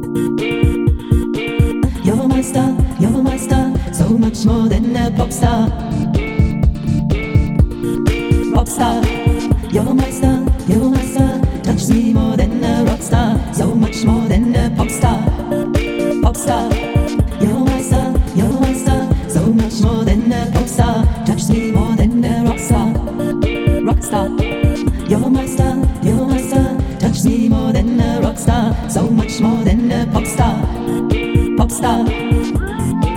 You're my star, you're my star, so much more than a pop star. Pop star, you're my star, you're my star, touch me more than a rock star, so much more than a pop star. Pop star, you're my star, you're my star, so much more than a pop star, touch me more than a rock star. Rock star, you're my star, you're my star, touch me more than a rock star, so much more than a pop star. Pop star.